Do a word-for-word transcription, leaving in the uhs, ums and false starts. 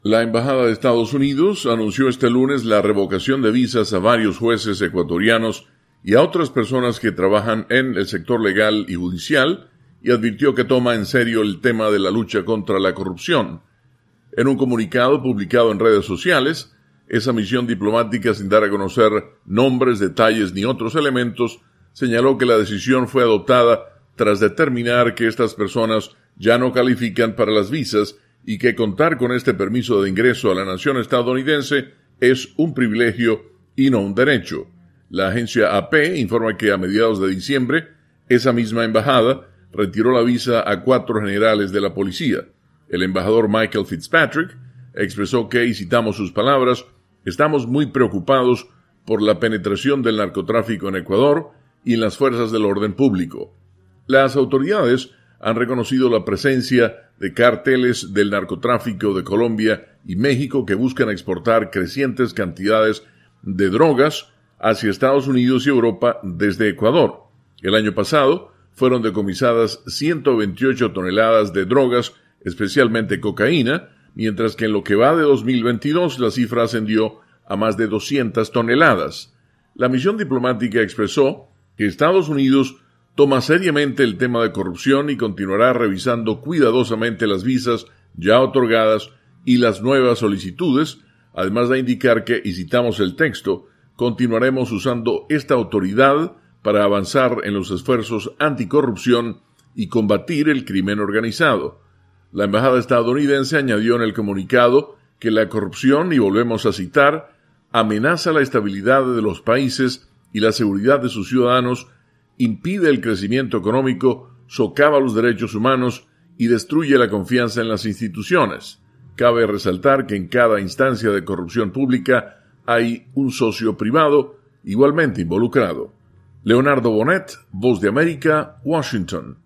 La Embajada de Estados Unidos anunció este lunes la revocación de visas a varios jueces ecuatorianos y a otras personas que trabajan en el sector legal y judicial, y advirtió que toma en serio el tema de la lucha contra la corrupción. En un comunicado publicado en redes sociales, esa misión diplomática, sin dar a conocer nombres, detalles ni otros elementos, señaló que la decisión fue adoptada tras determinar que estas personas ya no califican para las visas y que contar con este permiso de ingreso a la nación estadounidense es un privilegio y no un derecho. La agencia A P informa que a mediados de diciembre, esa misma embajada retiró la visa a cuatro generales de la policía. El embajador Michael Fitzpatrick expresó que, y citamos sus palabras, «Estamos muy preocupados por la penetración del narcotráfico en Ecuador y en las fuerzas del orden público». Las autoridades han reconocido la presencia de cárteles del narcotráfico de Colombia y México que buscan exportar crecientes cantidades de drogas hacia Estados Unidos y Europa desde Ecuador. El año pasado fueron decomisadas ciento veintiocho toneladas de drogas, especialmente cocaína, mientras que en lo que va de dos mil veintidós la cifra ascendió a más de doscientas toneladas. La misión diplomática expresó que Estados Unidos toma seriamente el tema de corrupción y continuará revisando cuidadosamente las visas ya otorgadas y las nuevas solicitudes, además de indicar que, y citamos el texto, continuaremos usando esta autoridad para avanzar en los esfuerzos anticorrupción y combatir el crimen organizado. La embajada estadounidense añadió en el comunicado que la corrupción, y volvemos a citar, amenaza la estabilidad de los países y la seguridad de sus ciudadanos, impide el crecimiento económico, socava los derechos humanos y destruye la confianza en las instituciones. Cabe resaltar que en cada instancia de corrupción pública hay un socio privado igualmente involucrado. Leonardo Bonet, Voz de América, Washington.